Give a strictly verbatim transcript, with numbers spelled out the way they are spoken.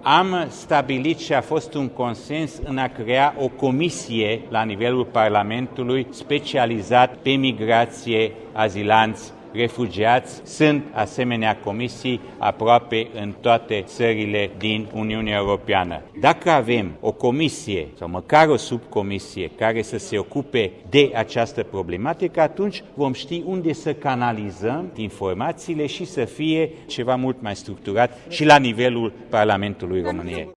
Am stabilit și a fost un consens în a crea o comisie la nivelul Parlamentului specializat pe migrație, azilanți, refugiați. Sunt asemenea comisii aproape în toate țările din Uniunea Europeană. Dacă avem o comisie sau măcar o subcomisie care să se ocupe de această problematică, atunci vom ști unde să canalizăm informațiile și să fie ceva mult mai structurat și la nivelul Parlamentului României.